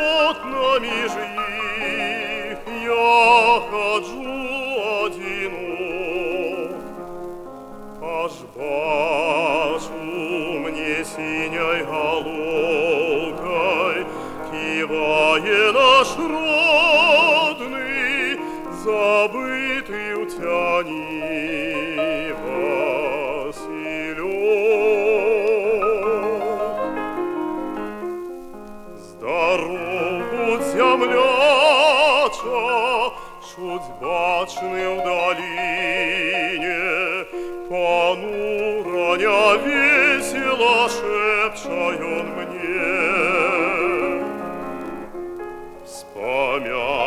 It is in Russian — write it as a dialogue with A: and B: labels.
A: окнами ж их я ходжу одинок, аж бачу мне синей головкой кивая наш родный, забытый у тяни Василек. Здоров будь, земляча, чуть бачный в долине, понуро невесело шепчет он мне. Вспомя